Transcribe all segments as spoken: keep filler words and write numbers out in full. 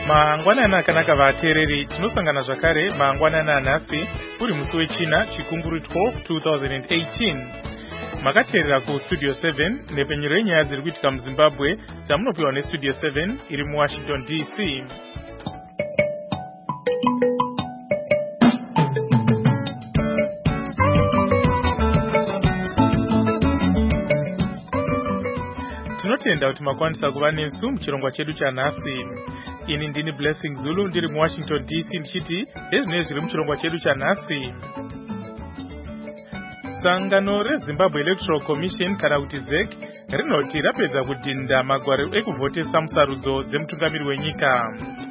Mangwanana akanaka vateereri, tinosangana zvakare mangwanana anhasi uri musi wechina chikunguru twelve two thousand eighteen. Makateerera ku Studio seven nepenyero yenyaya dziri kuitika muZimbabwe dzamunopiwa neStudio seven iri muWashington D C. Tinotenda kuti makwanisa kuva nesu muchirongwa chedu chanhasi. Ini ndini Blessing Zulu ndiri muWashington D C ndichiti ndezvinenge zviri muchirongwa chedu chanhasi. Sangano reZimbabwe Electoral Commission kana kuti Z E C rinoti rapedza kudhinda magwaro ekuvhotesa musarudzo dzemutungamiri wenyika.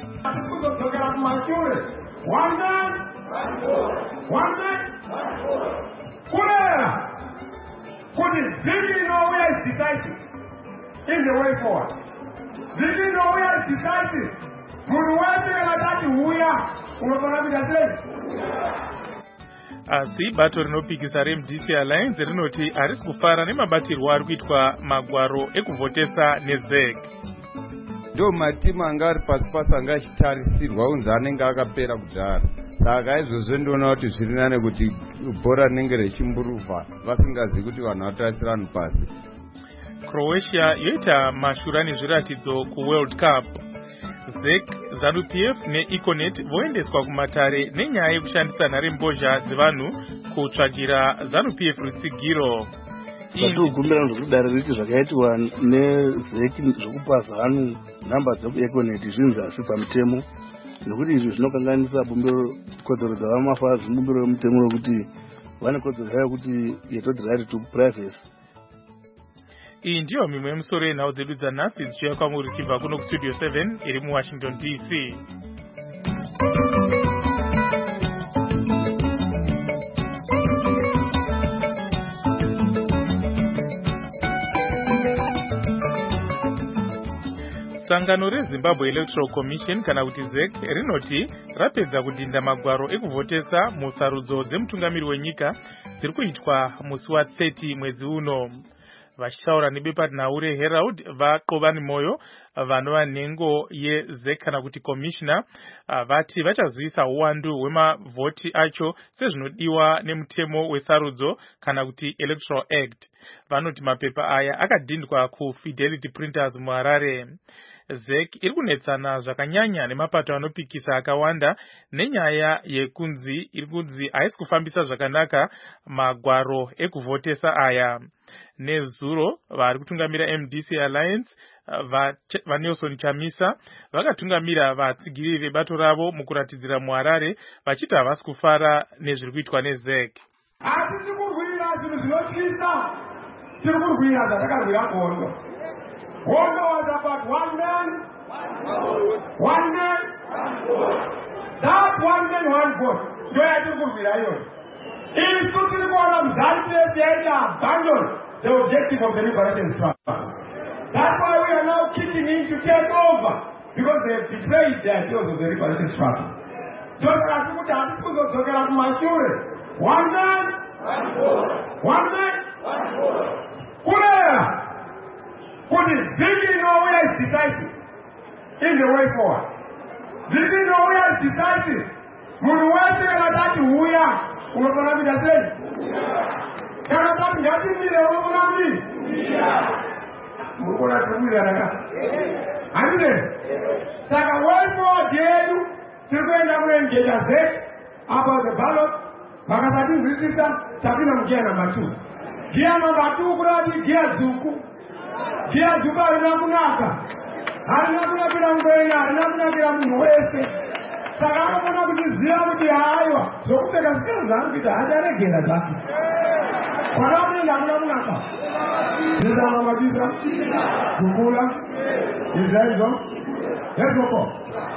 In the way forward. This is no way as decisive. Muruwete kanatati huya unofanira sei. Asi bato rinopikisa reM D C Alliance rinoti harisi kufara nemabatirwo ari kuitwa magwaro ekuvhotesa neZ E C. Ndo matimu anga ari pasi pasi anga achitarisirwa unzi anenge akapera kudhara. Saka izvozvo ndoona kuti zviri nane kuti bhora rinenge richimburuva vasingazivi kuti vanhu vatarisira vanhu pasi. Croatia yoita mashura nezviratidzo kuWorld Cup. Z E C, ZANU-P F neEconet voendeswa kumatare nenyaya yekushandisa nharembozha dzevanhu kutsvagira ZANU-P F rutsigiro. Zvatogumira zvokudare riti zvakaitwa neZ E C zvokupa ZANU nhamba dzekuEconet zvinzi asi pamutemo, nekuti izvi zvinokanganisa bumbiro kodzero dzavamafa zvibumbiro remutemo rokuti vane kodzero yayo kuti yetoti right to privacy. Iyi ndiyo mimwe yemusoro yenhau dzedu dzanhasi dzichiuya kwamuri tichibva kuno kuStudio seven iri muWashington D C. Sangano reZimbabwe Electoral Commission kana kuti Z E C rinoti rapedza kudhinda magwaro ekuvhotesa musarudzo dzemutungamiri wenyika dziri kuitwa musi wa thirty mwedzi uno. Vachitaura nebepatinhau reHerald vaXovani Moyo vanova nhengo yeZ E C kana kuti commissioner vati vachazivisa uwandu hwemavhoti acho sezvinodiwa nemutemo wesarudzo kana kuti Electoral Act. Vanoti mapepa aya akadhindwa kuFidelity Printers muHarare. Z E C iri kunetsana zvakanyanya nemapato anopikisa akawanda nenyaya yekunzi iri kunzi haisi kufambisa zvakanaka magwaro ekuvhotesa aya. Nezuro vari kutungamira M D C Alliance vaNelson Chamisa vakatungamira vatsigiri vebato ravo mukuratidzira muHarare vachiti havasi kufara nezviri kuitwa neZ E C. Hatisi kurwira zvinhu zvinotyisa, tiri kurwira zvatakarwira Gondo. Gondo was about one man, one man, that one man, one vote. Ndio yatiri kurwira iyoyo. Isu tiri kuona mzansi yetu yaita abandon the objective of the liberation struggle. That's why we are now kicking in to take over, because they have betrayed the ideals of the liberation struggle. Just as we have to go to the Mashure. One man, one vote. One man, one vote. Kulea! Put it big in nowhere is decisive in the way forward. Big in nowhere is decisive. Muruwete kanatati huya unofanira sei? Kana kuti ngatimire unofanira mukona kumira raka. Andile. Saka way forward yedu tiri kuenda kuengeja Z E C about the ballot vakasati nzwisisa tapinda mugear number two. Gear number two kurati gear zuku. Gear zuku harina kunaka. Harina kunakira mwenye, harina kunakira munhu wese. Saka anofana kuziva kuti haiwa zvokupfeka zvikero zvangu kuti hacharegera zvake. Kwanakuenda hakuna kunaka. Ndizama mabisa kukula izvaizvo hezvoko.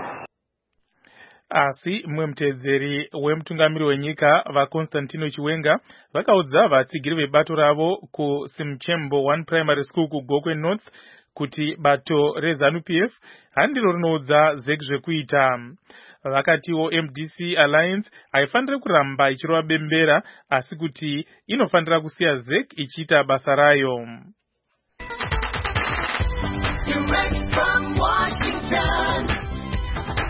Asi mumwe mutedzeri wemutungamiri wenyika vaConstantino Chiwenga vakaudza vatsigiri vebato ravo kuSimchembo one Primary School kuGokwe North kuti bato reZANU-P F handiro rinoudza Z E C zvekuita. Vakatiwo M D C Alliance haifanira kuramba ichirova bembera asi kuti inofanira kusiya Z E C ichiita basa rayo. Direct from Washington,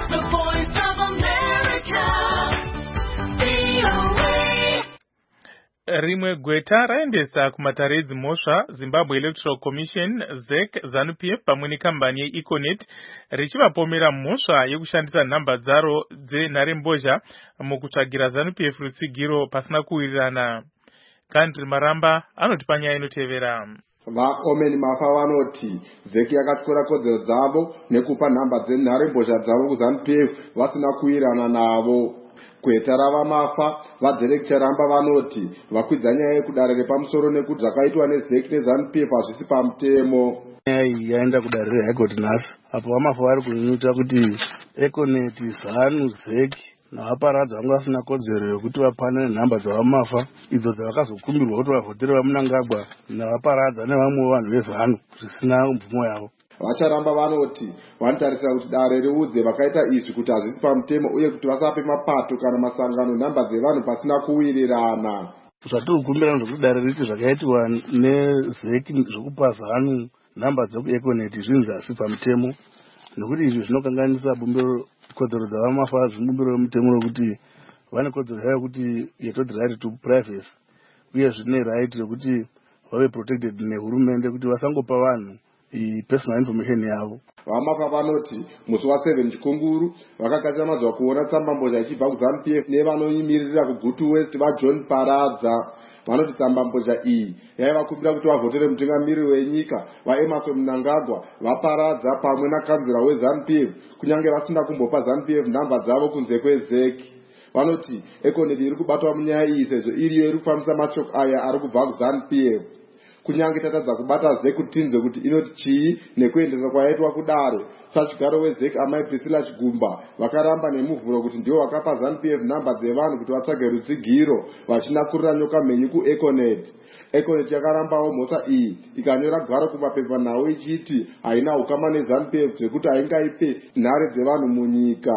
Rimwe gweta raendesa kumataredzi mhosva Zimbabwe Electoral Commission Z E C ZANU P F pamwe nekambani yeEconet richivapomera mhosva yekushandisa nhamba dzaro dzenharembozha mukutsvagira ZANU P F rutsigiro pasina kuwirirana. Kandri Maramba anoti panyaya inotevera. Vaomeni Mafa vanoti Z E C yakatora kodzero dzavo nekupa nhamba dzenharembozha dzavo kuZANU P F vasina kuwirirana navo. Gweta ravaMafa vadirekta Ramba vanoti vakwidza nyaya yekudare repamusoro nekuti zvakaitwa neZ E C neZANU P F hazvisi pamutemo. Nyaya iyi yaenda kudare reHigh Court nhasi apo vaMafa vari kunyuta kuti Econet, ZANU, Z E C navaparadza vanga vasina kodzero yokuti vapanane nhamba dzavaMafa idzo dzavakazokumbirwa kuti vavhoteri vaMnangagwa navaparadza nevamwe vanhu vezANU zvisina mvumo yavo. Vacharamba vanoti vanotarisira kuti dare riudze vakaita izvi kuti hazvisi pamutemo uye kuti vasape mapato kana masangano nhamba dzevanhu pasina kuwirirana. Zvatiri kukumbira zvokuti dare riti zvakaitwa neZ E C zvokupa ZANU nhamba dzekuEconet zvinhu zvasi pamutemo, nekuti izvi zvinokanganisa bumbiro kodzero dzavaMafa zvibumbiro remutemo rokuti vane kodzero yayo kuti yetoti right to privacy uye zvine right rekuti vave protected nehurumende kuti vasangopa vanhu personal information yavo. VaMafa vanoti musi wa7 Chikunguru vakagadzamadzwa kuona tsambambozha ichibva kuZANU P F nevanoyimirira kuGutu West vaJohn Paradza. Vanoti tsambambozha iyi yaivakumbira kuti vavhotere mutungamiri wenyika vaEmmerson Mnangagwa, vaParadza pamwe nakanzura weZANU P F kunyange vasina kumbopa ZANU P F nhamba dzavo kunze kweZ E C. Vanoti Econet iri kubatwa munyaya iyi sezvo iriyo iri kufambisa mashoko aya ari kubva kuZANU P F. Kunyange tatadza kubata Z E C kutinzwe kuti inoti chii nekuendesa kwayaitwa kudare, sachigaro weZ E C Amai Priscilla Chigumba vakaramba nemuvhuro kuti ndivo vakapa ZANU P F nhamba dzevanhu kuti vatsvage rutsigiro vachinakurira nyoka mhenyu kuEconet. Econet yakarambawo mhosva iyi ikanyora gwaro kumapepa nhau ichiti haina ukama neZANU P F zvekuti haingaipe nhare dzevanhu munyika.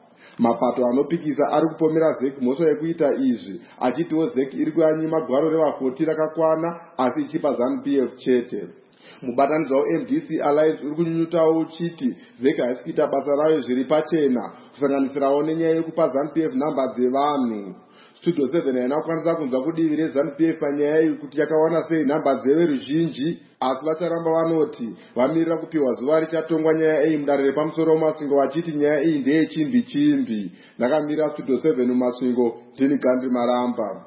Mapato anopikisa ari kupomera Z E C mhosva yekuita izvi achitiwo Z E C iri kuyanyima gwaro revavhoti rakakwana asi ichipa ZANU P F chete. Mubatanidzwa weM D C Alliance uri kunyunyutawo uchiti Z E C haisi kuita basa rayo zviri pachena kusanganisirawo nenyaya yekupa ZANU P F nhamba dzevanhu. Studio seven haina kukwanisa kunzwa kudivi reZANU P F panyaya iyi kuti yakawana sei nhamba dzeveruzhinji, asi vacharamba vanoti vamirira kupiwa zuva richatongwa nyaya iyi mudare repamusoro mumasvingo vachiti nyaya iyi ndeyechimbi chimbi. Ndakamira Studio seven mumasvingo, ndini Gandhi Maramba.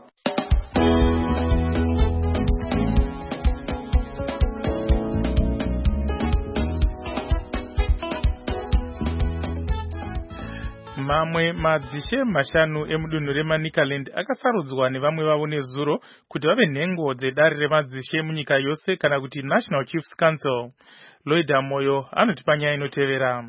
Mamwe madzishe mashanu emudunhu reManicaland akasarudzwa nevamwe vavo nezuro kuti vave nhengo dzedare remadzishe munyika yose kana kuti National Chiefs Council. Lloyd Moyo anoti panyaya inotevera.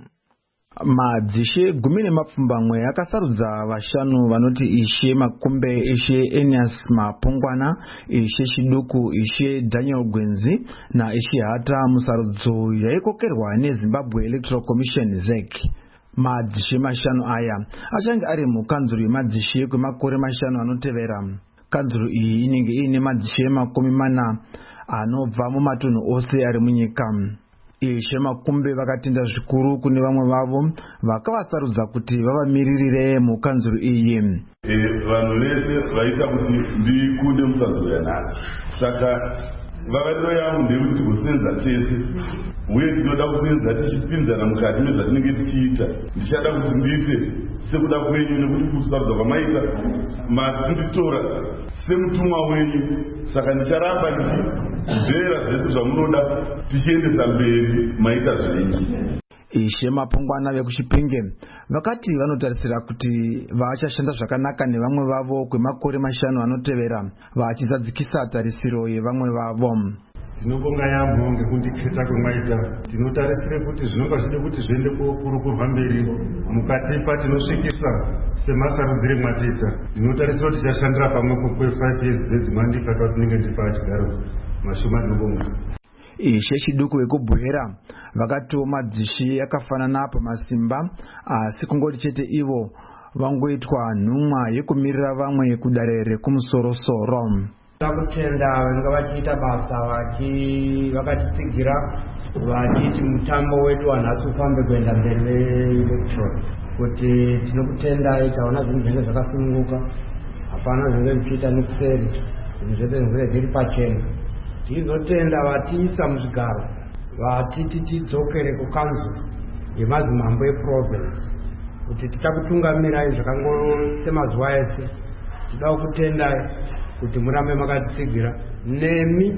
Madzishe gumi nemapfumbamwe akasarudza vashanu vanoti Ishe Makumbe, Ishe Enias Mapungwana, Ishe Chiduku, Ishe Daniel Gwenzi na Ishe Hata musarudzo yaikokerwa neZimbabwe Electoral Commission Z E C. Madzishe mashanu aya achange ari mukanzuru yemadzishe kwemakore mashanu anotevera. Kanzuru iyi inenge ine madzishe makumi mana anobva mumatunhu ose ari munyika. Ishe Makumbe vakatenda zvikuru kune vamwe vavo vakavasarudza kuti vavamiririre mukanzuru iyi. Vanhu vese vaita kuti ndikunde musanzuro yanhasi, saka vavariro yangu ndeyekuti kusenza tese uye tinoda kusenza tichipinzana mukati mezvatinenge tichiita. Ndichada kuti ndiite sekuda kwenyu nekuti kusarudza kwamaita makunditora semutumwa wenyu, saka ndicharamba ndichimvera zvese zvamunoda tichiendesa mberi maita zvenyu. Ishe Mapungwana vekuChipinge vakati vanotarisira kuti vachashanda zvakanaka nevamwe vavo kwemakore mashanu anotevera vachizadzikisa tarisiro yevamwe vavo. Tinobonga yambo ngekundiketa kwemaita. Tinotarisira kuti zvinonga zvide kuti zviende kukurukurwa mberi mukatipa tinosvikisa semasarudzire mwatiita. Tinotarisira kuti tichashandira pamwepo kwe5 years dzedzimandika kwatinenge ndipa chigaro mashoma. Tinobonga. Ishe Chiduku vekubwera vakatiwo madzishe akafanana pamasimba asi kungoti chete ivo vangoitwa nhumwa yekumirira vamwe kudare rekumusoro-soro. Takutenda vanga vachiita basa vakatitsigira vachiti mutambo wedu wanhasi ufambe kuenda mberi neelectoral, kuti tinokutendai taona zvinhu zvenge zvakasununguka, hapana zvinenge zvichiita nekuseri. zvinhu zvese zvinenge zviri pachena. Tizotenda vatiisa muzvigaro vatiti tidzokere kukanzuru yemadzimambo eprovince kuti tichakutungamirai zvakangosemazuva ese. Tinoda kutendai kuti murambe makatsigira nemi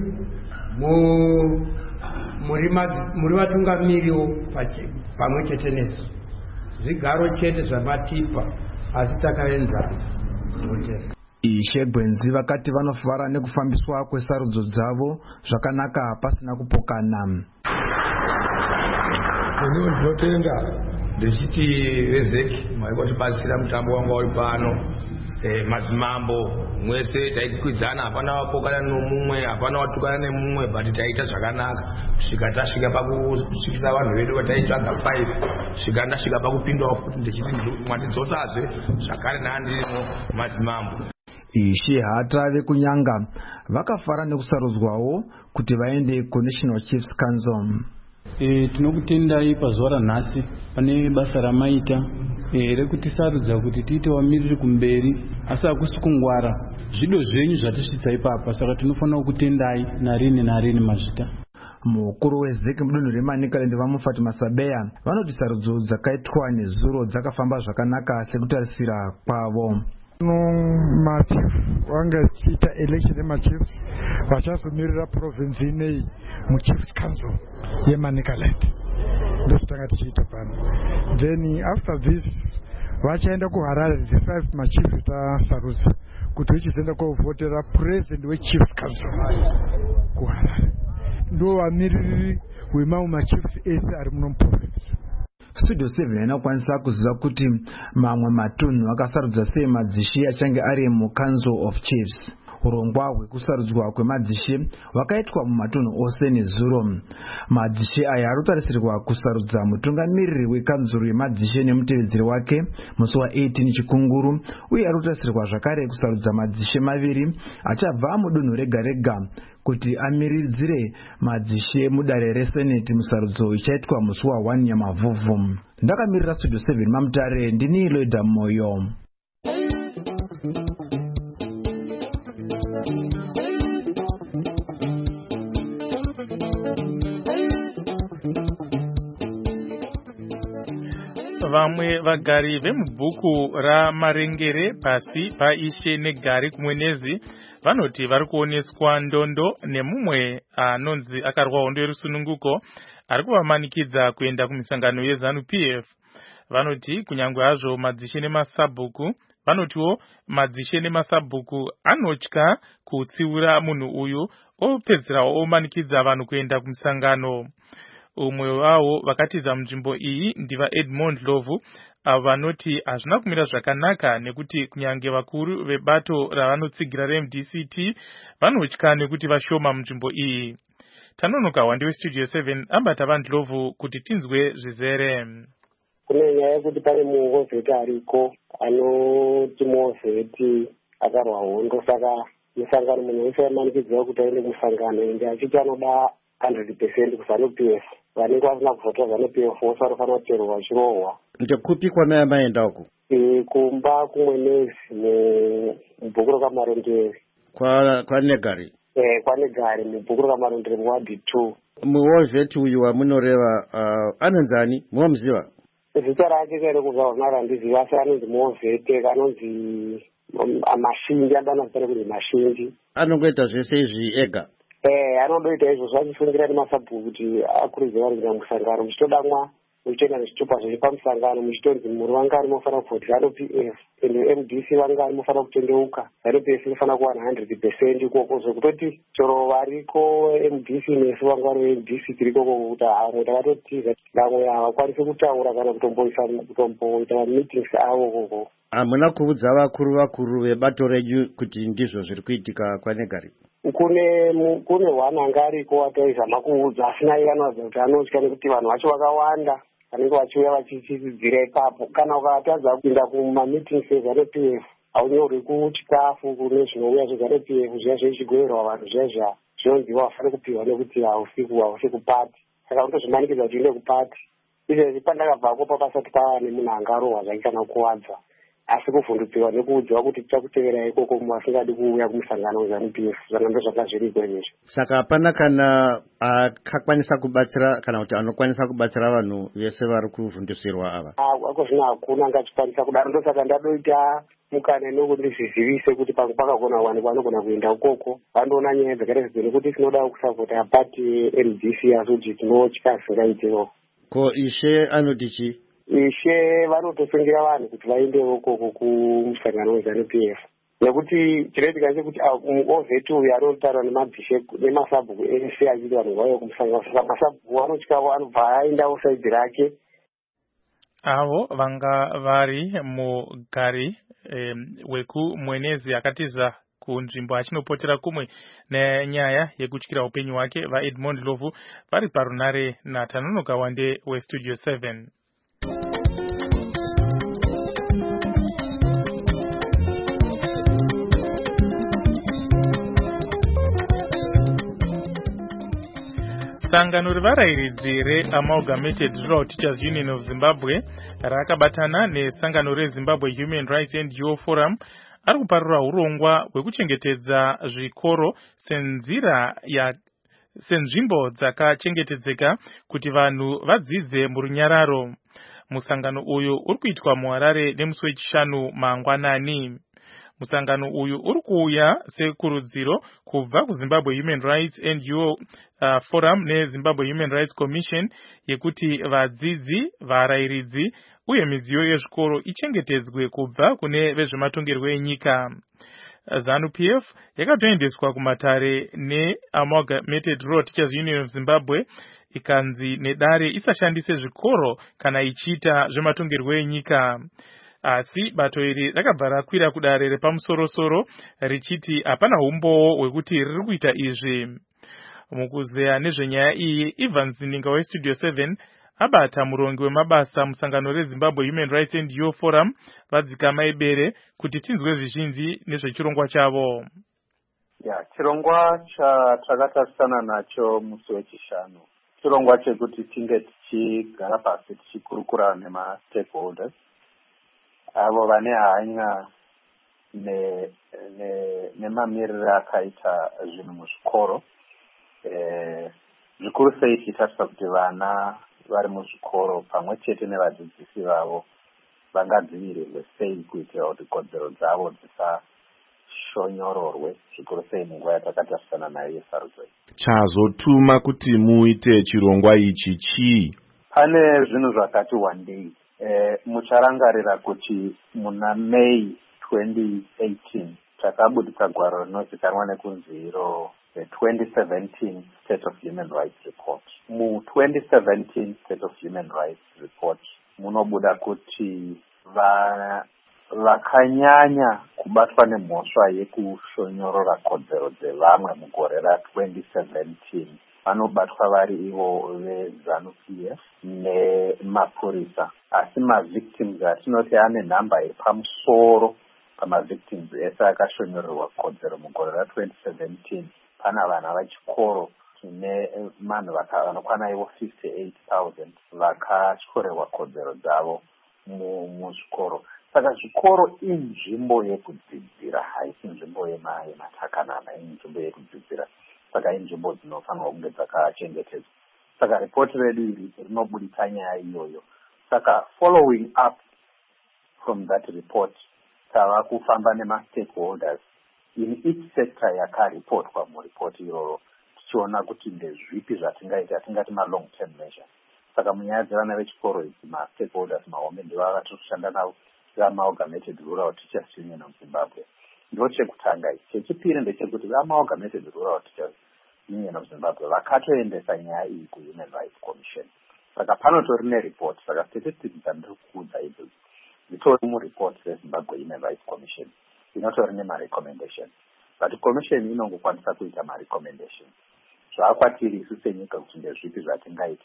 muri vatungamiriwo pamwe chete nesu. Zvigaro chete zvamatipa asi takaenzana. Ishe Gwenzi vakati vanofara nekufambiswa kwesarudzo dzavo zvakanaka pasina kupokana. Ini ndinotenda ndichiti vezeki maikotibatsira mutambo wanga uri pano. Eh, madzimambo mwese taikwidzana, hapana wapokana nomumwe, hapana watukana nemumwe, but taita zvakanaka kusvika tasvika pakusvikisa vanhu vedu vataitsvaga five svika ndasvika pakupindawo futi ndichiti mwandidzosazve zvakare naandirimo madzimambo. Ishe Hata vekunyanga vakafara nekusarudzwawo kuti vaende kuNational Chiefs Council. E, tinokutendai pazuva ranhasi pane basa ramaita e, rekutisarudza kuti tiite vamiriri kumberi, asi hakusi kungwara zvido zvenyu zvatisvitsa ipapa, saka tinofanira kutendai narini narini mazvita. Mukuru wezeki mudunhu reManicaland vaMufati Masabeya vanoti sarudzo dzakaitwa nezuro dzakafamba zvakanaka sekutarisira kwavo. Machief wanga chiita election yemachiefs vachazomirira province ineyi muchiefs council yeManicaland ndozvitanga tichiita pano. Then after this vachaenda kuHarare the five machiefs tasarudza kuti vichizoenda kovhotera president wechiefs council kuHarare. Ndo vamiriri wemamwe machiefs ese ari muno muprovince. Studio seven inokwanisa kuziva kuti mamwe matunhu akasarudza sei madzishe achange ari muCouncil of Chiefs. Urongwa hwekusarudzwa kwemadzishe hwakaitwa mumatunhu ose nezuro. Madzishe aya arikutarisirwa kusarudza mutungamiriri wekanzuru yemadzishe nemutevedzeri wake musi wa-eighteen Chikunguru, uye arikutarisirwa zvakare kusarudza madzishe maviri achabva mudunhu rega rega kuti amiridzire madzishe mudare reseneti musarudzo ichaitwa musi wa-one Nyamavhuvhu. Ndakamirira Studio seven Mamutare, ndini Loida Moyo. Vamwe vagari vemubhuku raMarengere pasi paIshe neGari kumwenezi vanoti vari kuoneswa ndondo nemumwe anonzi akarwa hondo yerusununguko ari kuvamanikidza kuenda kumisangano yeZANU P F. Vanoti kunyangwe hazvo madzishe nemasabhuku vanotiwo madzishe nemasabhuku anotya kutsiura munhu uyu opedzerawo omanikidza vanhu kuenda kumisangano. Umwe wavo vakatiza munzvimbo iyi ndiva Edmond Lovu, avo vanoti hazvina kumira zvakanaka nekuti kunyange vakuru vebato ravanotsigira reM D C T vanotya nekuti vashoma munzvimbo iyi. Tanonoka wandi weStudio seven abata Vandlovu kuti tinzwe zvizere. Kune nyaya yekuti pane muhovheti ariko anoti muhovheti akarwa hondo, saka musangano munhu wese wamanikidziwa kuti aende musangano ende achiti anoda one hundred percent kuZANU P F. Vanenge vasina kuvhota ZANU P F vose vanofanira kuteerwa vachirohwa. Ndekupi kwamai maenda uko? E, kumba kumwenezi mubhuku rakamarondere. Kwa kwa Negari. Eh, kwa Negari mubhuku rakamarondere muwadi two. Muhovheti uyu wamunoreva uh, anonzani muwamuziva? Zita rake kare kugavhanara handiziva, asi anonzi muhovheti, anonzi Mashinji, andanazita kuti Mashinji. Anongoita zvese izvi ega? Eh, anodoita izvo zvachifungira nemasabhuku kuti akurudzira vari kuenda musangano muchitodamwa muchitoenda nezvitupa zviri pamusangano muchitonzi muri vanga ari mofanira kuvhoti ZANU P F ende M D C vanga ari mofanira kutendeuka ZANU P F inofanira kuwana one hundred percent ikoko, zvekutoti chero variko M D C nesu vanga vari M D C tiri ikoko kuti hamwe takatotiza vamwe havakwanisi kutaura kana kutomboisa kutomboita mameetings avo koko. Hamuna kuudza vakuru vakuru vebato renyu kuti ndizvo zviri kuitika kwaNegari? Kune kune wana anga ariko ataizama kuudza, asina iye anoratidza kuti anotya nekuti vanhu vacho vakawanda vanenge vachiuya vachichidzidzira ipapo. Kana ukatadza kupinda kumameetings eZANU P F haunyorwi kuchikafu kune zvinouya zveZANU P F zviya zvichigoverwa vanhu zviya zviya zvinonziva vafane kupiwa nekuti hausi kupati, saka unotozvimanikidza kuti uende kupati. Izvezvi pandakabvako papasati pava nemunhu angarohwa zvake kana kuwadza, asi kuvhundutsiwa nekuudziwa kuti tichakutevera ikoko masingadi kuuya kumusangano weZANU P F zvana ndozvanga zviriko izvezvo. Saka hapana kana akakwanisa kubatsira kana kuti anokwanisa kubatsira vanhu vese vari kuvhundusirwa ava? Ako zvino hakuna angachikwanisa kudaro, ndosaka ndadoita mukana nokuti ndizvizivise kuti pamwe pakagona kuwanikwa vanogona kuenda ukoko vandoona nyaya dzakaita sedzoni kuti tinoda kusapota pati M D C asi kuti tinotya singaitewo. Ko ishe anoti chi? Ishe vanotosengera vanhu kuti vaendewo ukoko kumusangano weZANU P F nekuti chinoitika chekuti ovheti uyu anotaura nemabhishe nemasabhuku ese achiti vanhu vauye kumusangano, saka masabhuku anotyawo anobva aendawo saidhi rake. Avo vanga vari mugari eh, wekumwenezi akatiza kunzvimbo achinopotera kumwe nenyaya yekutyira upenyu hwake vaEdmond Lovu vari parunare naTanonoka Wande weStudio seven. Sangano revarairidzi reAmalgamated Rural Teachers Union of Zimbabwe rakabatana nesangano reZimbabwe Human Rights N G O Forum ari kuparura urongwa hwekuchengetedza zvikoro senzira ya senzvimbo dzakachengetedzeka kuti vanhu vadzidze murunyararo. Musangano uyu uri kuitwa muHarare nemusi wechishanu mangwanani. Musangano uyu uri kuuya sekurudziro kubva kuZimbabwe Human Rights N G O uh, Forum neZimbabwe Human Rights Commission yekuti vadzidzi, varairidzi uye midziyo yezvikoro ichengetedzwe kubva kune vezvematongerwo enyika. ZANU P F yakatoendeswa kumatare neAmalgamated Rural Teachers Union of Zimbabwe ikanzi nedare isashandise zvikoro kana ichiita zvematongerwo enyika. Asi bato iri rakabva rakwira kudare repamusoro-soro richiti hapana umbowo hwekuti riri kuita izvi. Mukuzeya nezvenyaya iyi, Ivan Zininga weStudio seven abata murongi wemabasa musangano reZimbabwe Human Rights N G O Forum vadzikama ibere kuti tinzwe zvizhinji nezvechirongwa chavo. Ya, chirongwa chatakatarisana nacho musi wechishanu chirongwa chekuti tinge tichigara pasi tichikurukura nema stakeholders avo vane hanya nemamiriro akaita zvinhu muzvikoro. Zvikuru sei tichitarisa kuti vana vari muzvikoro pamwe chete nevadzidzisi vavo vangadzivirirwe sei kuitira kuti kodzero dzavo dzisashonyororwe, zvikuru sei munguva yatakatarisana nayo yesarudzo. Chazotuma kuti muite chirongwa ichi chii? Pane zvinhu zvakati wandei. Eh, mucharangarira kuti muna May twenty eighteen takabudisa gwaro rinozikanwa nekunzi iro the twenty seventeen State of Human Rights Report. Mu twenty seventeen State of Human Rights Report munobuda kuti va vakanyanya kubatwa nemhosva yekushonyorora kodzero dzevamwe mugore ra twenty seventeen vanobatwa vari ivo veZANU P F nemapurisa. Asi mavictims atinoti ane nhamba iri pamusoro pamavictims ese akashonyorerwa kodzero mugore ra twenty seventeen pana vana vechikoro tine vanhu vanokwana ivo fifty-eight thousand vakatyorerwa kodzero dzavo muzvikoro. Saka zvikoro inzvimbo yekudzidzira, haisi nzvimbo yematakanana, inzvimbo yekudzidzira. Saka inzvimbo dzinofanirwa kunge dzakachengetedzwa. Saka ripoti redu iri rinobudisa nyaya iyoyo. Saka following up from that report, tava kufamba nema-stakeholders in each sector yakaripotwa muripoti iroro, tichiona kuti ndezvipi zvatingaita, tingati ma-long term measures. Saka munyaya dzevana vechikoro idzi, ma-stakeholders mahombe ndivava vatiri kushanda navo, veAmalgamated Rural Teachers Union of Zimbabwe. Ndo chekutanga ichi. Chechipiri ndechekuti veAmalgamated Rural Teachers Union of Zimbabwe vakatoendesa nyaya iyi kuHuman Rights Commission. Saka panotori nereport, saka statistics dzandiri kuudza idzi dzitori mureport reZimbabwe Human Rights Commission inotori nemarecommendation. But commission inongokwanisa kuita marecommendation. Zvaakwatiri isu senyika kuti ndezvipi zvatingaite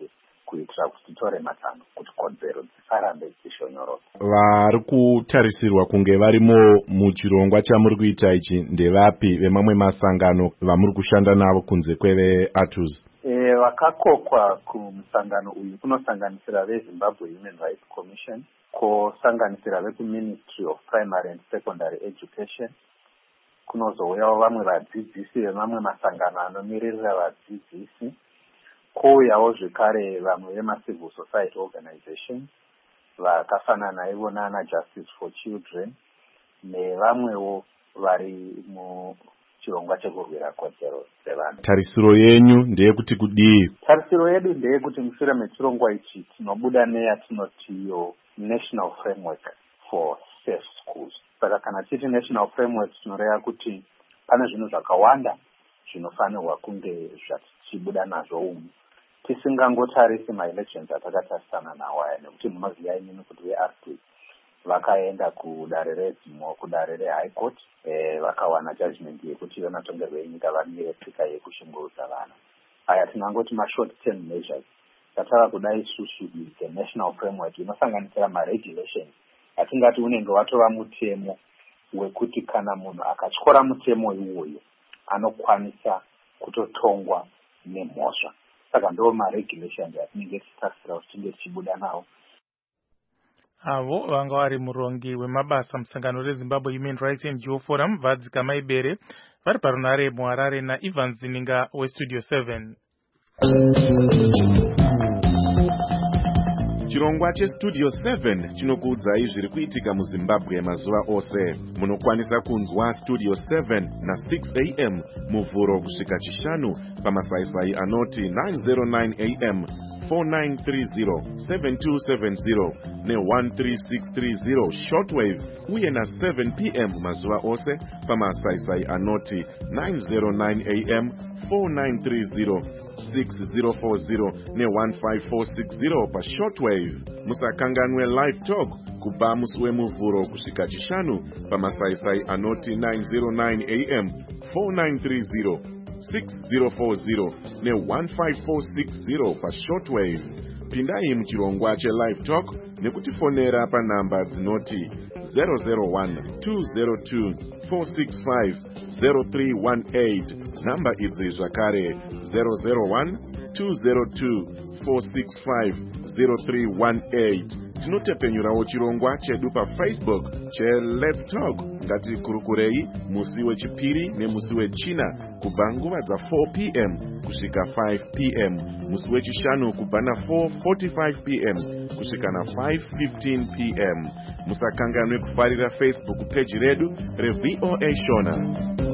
kuitira kuti titore matanho kuti kodzero dzisarambe dzichishonyoroka. Vari kutarisirwa kunge varimo muchirongwa chamuri kuita ichi ndevapi vemamwe masangano vamuri kushanda navo kunze kweveATUZ? E, vakakokwa kumusangano uyu kunosanganisira veZimbabwe Human Rights Commission, kosanganisira vekuMinistry of Primary and Secondary Education, kunozouyawo vamwe vadzidzisi vemamwe masangano anomiririra vadzidzisi, kouyawo zvekare vamwe vemacivil society organizations vakafanana ivo nana Justice for Children nevamwewo vari muchirongwa chekurwira kodzero dzevanhu. Tarisiro yenyu ndeyekuti kudii? Tarisiro yedu ndeyekuti mushure mechirongwa ichi tinobuda neyatinotiyo National Framework for Safe Schools. Saka kana titi National Framework tinoreva kuti pane zvinhu zvakawanda zvinofanirwa kunge zvatichibuda nazvo umu, tisingangotarisi maelections atakatarisana nawo aya, nekuti munoziva imini kuti veR P vakaenda kudare redzimo kudare reHigh Court eh, vakawana judgment yekuti vanatongerwe nyika vamire tsika yekushungurudza vana. Aya tinangoti ma-short term measures. Tatava kudai isusu the National Framework inosanganisira ma-regulations atingati unenge watova mutemo wekuti kana munhu akatyora mutemo iwoyo anokwanisa kutotongwa nemhosva. Saka ndo ma-regulations atinenge tichitarisira kuti tinge tichibuda nawo. Avo vanga vari murongi wemabasa musangano reZimbabwe Human Rights N G O Forum Vadzika Maibere vari parunare muHarare naIvan Zininga weStudio seven. Chirongwa cheStudio seven chinokuudzai zviri kuitika muZimbabwe mazuva ose. Munokwanisa kunzwa Studio seven na six a m muvhuro kusvika chishanu pamasaisai anoti nine oh nine a m, four nine three zero, seven two seven zero ne one three six three zero shortwave uye na seven p m mazuva ose pamasaisai anoti nine oh nine a m, four nine three zero, six zero four zero ne one five four six zero pa shortwave. Musakanganwe live talk kubva musi wemuvhuro kusvika chishanu pamasaisai anoti nine oh nine a m, four nine three zero, six zero four zero ne one five four six zero pa shortwave. Pindai muchirongwa chelive talk nekutifonera panhamba dzinoti zero zero one, two zero two, four six five, zero three one eight. Namba idzi zvakare zero zero one, two zero two, four six five, zero three one eight. Tinotepenyurawo chirongwa chedu paFacebook cheLet's Talk. Ngatikurukurei musi wechipiri nemusi wechina kubva nguva dza four p m kusvika five p m, musi wechishanu kubva na four forty-five p m kusvika na five fifteen p m. Musakanganwe kufarira Facebook page redu reV O A Shona.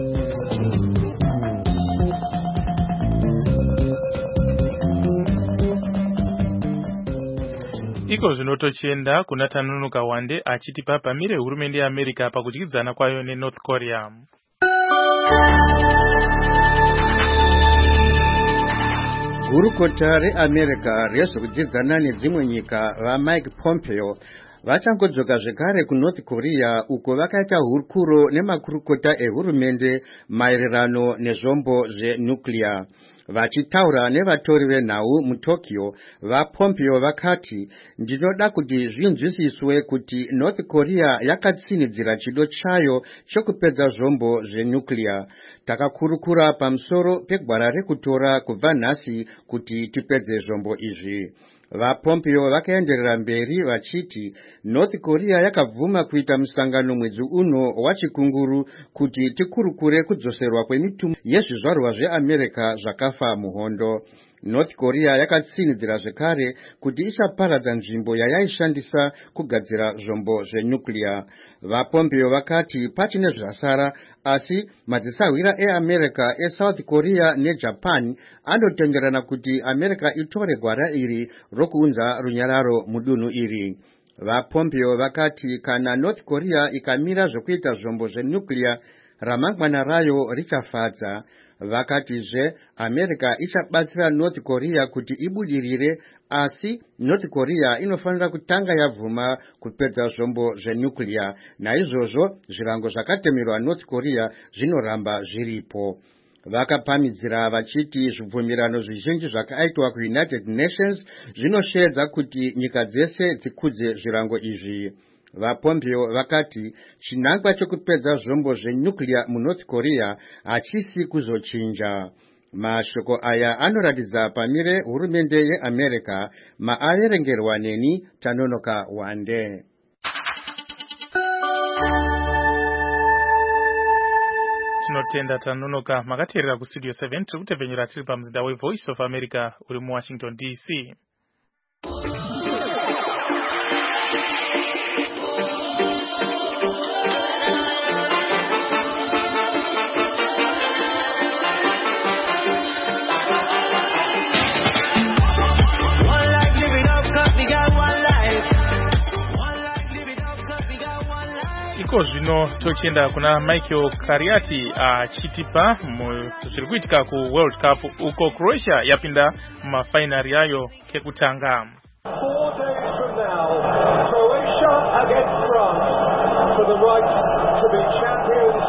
Iko zvinotochenda kuna Tanunuka Wande achitipa pamire hurumende yeAmerica pakudyidzana kwayo neNorth Korea. Gurukota reAmerica rezvekudyidzana nedzimwe nyika vaMike Pompeo vachangodzoka zvekare kuNorth Korea uko vakaita hurukuro nemakurukota ehurumende maererano nezvombo zvenuclear. Vachitaura nevatori venhau muTokyo, vaPompeo vakati, ndinoda kuti zvinzwisiswe kuti North Korea yakatsinidzira chido chayo chokupedza zvombo zvenuclear. Takakurukura pamusoro pegwara rekutora kubva nhasi kuti tipedze zvombo izvi. VaPompeo vakaenderera mberi vachiti North Korea yakabvuma kuita musangano mwedzi uno wachikunguru kuti tikurukure kudzoserwa kwemitumbi yezvizvarwa zveAmerica zvakafa muhondo. North Korea yakatsinidzira zvekare kuti ichaparadza nzvimbo yayaishandisa kugadzira zvombo zvenuclear. VaPompeo vakati pachine zvasara, asi madzisawira eAmerica eSouth Korea neJapan anotenderana kuti America itore gwara iri rokuunza runyararo mudunhu iri. VaPompeo vakati kana North Korea ikamira zvokuita zvombo zvenuclear, ramangwana rayo richafadza. Vakatizve America ichabatsira North Korea kuti ibudirire, asi North Korea inofanira kutanga yabvuma kupedza zvombo zvenuclear. Naizvozvo zvirango zvakatemerwa North Korea zvinoramba zviripo. vakapamhidzira vachiti zvibvumirano zvizhinji zvakaitwa kuUnited Nations zvinoshedza kuti nyika dzese dzikudze zvirango izvi. VaPompeo vakati chinangwa chekupedza zvombo zvenyuclear muNorth Korea hachisi kuzochinja. Mashoko aya anoratidza pamire hurumende yeAmerica, maaverengerwa neni Tanonoka Wande. Tinotenda Tanonoka. Makateerera kustudio seven tiri kutevhenyera tiri pamuzinda weVoice of America uri muWashington D C. Iko zvino tochienda kuna Michael Kariati achitipa zviri kuitika ku World Cup uko Croatia yapinda mumafinari yayo kekutanga. Four days from now, Croatia against France for the right to be champions.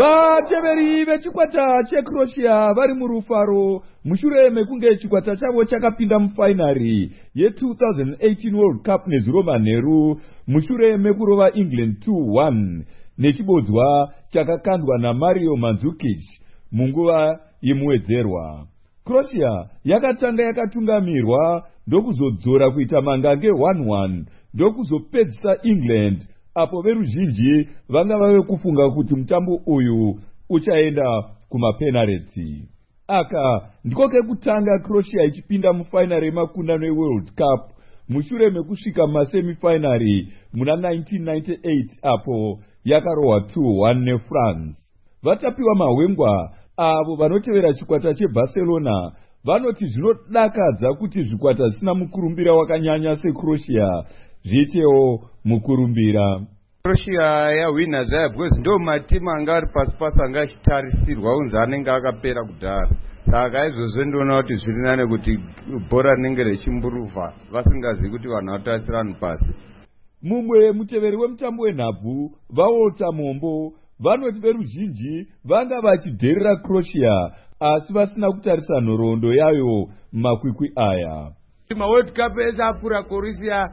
Vateveri vechikwata cheCroatia vari murufaro mushure mekunge chikwata chavo chakapinda mufinari ye-twenty eighteen World Cup nezuro manheru mushure mekurova England two one nechibodzwa chakakandwa naMario Mandzukic munguva yemuwedzerwa. Croatia yakatanga yakatungamirwa ndokuzodzora kuita mangange one one ndokuzopedzisa England, apo veruzhinji vanga vave kufunga kuti mutambo uyu uchaenda kumapenalty. Aka ndiko kekutanga Croatia ichipinda mufinari yemakundano eWorld Cup mushure mekusvika mumasemifinari muna nineteen ninety-eight apo yakarohwa two one neFrance. Vatapiwa mahwengwa avo vanotevera chikwata cheBarcelona vanoti zvinodakadza kuti zvikwata zvisina mukurumbira wakanyanya seCroatia zviitewo mukurumbira. Croatia yawina zvaya because ndo matimu anga ari pasi pasi anga achitarisirwa unzi anenge akapera kudhara. Saka izvozvo ndinoona kuti zviri nane kuti bhora rinenge richimburuvha vasingazivi kuti vanhu vatarisirana pasi. Mumwe muteveri wemutambo wenhabvu vaota mombo vanoti veruzhinji vanga vachidherera Croatia asi vasina kutarisa nhoroondo yayo mumakwikwi aya. MaWorld Cup ese apfuura Croatia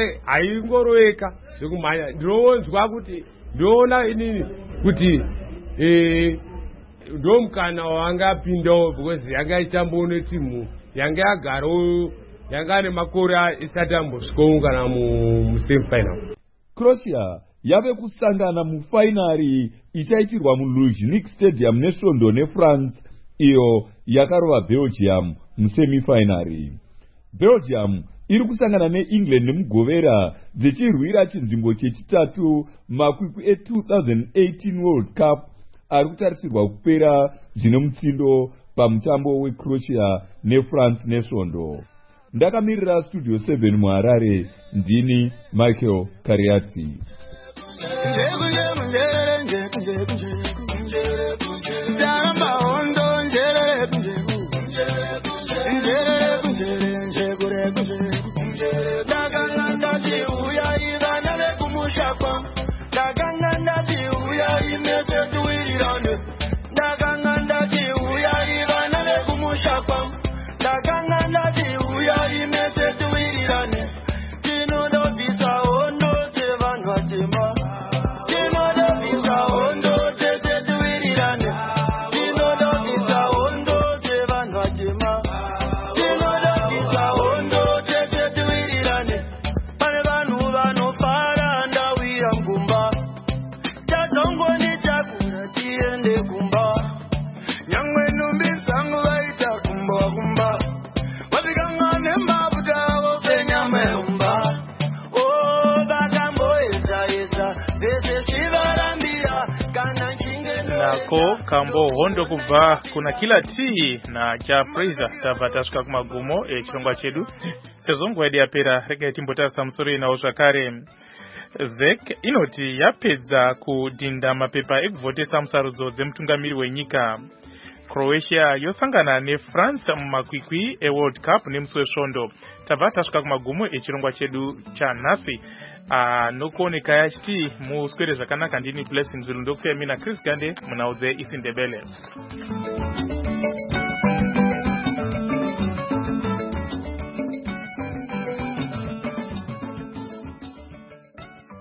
haingoroweka zvekumhanya. Ndinonzwa kuti ndinoona inini kuti eh ndo mukana wanga apindawo because yanga itambo netimu yanga yagarawo yanga ane makore isati ambosvikawo kana musemifinal. Croatia yave kusangana mufinari ichaitirwa muLuzhniki Stadium nesvondo neFrance iyo yakarova Belgium musemifinari. Belgium iri kusangana neEngland nemugovera dzichirwira chinzvimbo chechitatu makwikwi e-twenty eighteen World Cup ari kutarisirwa kupera zvine mutsindo pamutambo weCroatia neFrance nesvondo. Ndakamirira studio seven muHarare, ndini Michael Kariati. Nako kambo hondo kubva kuna kila tii na ja Fraser tabva tasvika kumagumo echirongwa chedu sezongo yedu yapera. Rega timbotarisa musoro inawo zvakare. Z E C inoti yapedza kudhinda mapepa ekuvhotesa musarudzo dzemutungamiri wenyika. Croatia yosangana neFrance mumakwikwi eWorld Cup nemusi wesvondo. Tabva tasvika kumagumo echirongwa chedu chanhasi. anokuoneka yachiti muswere zvakanaka ndini Blessing Zulu ndokusiyamina Chris Gande munhau dzeIsindebele.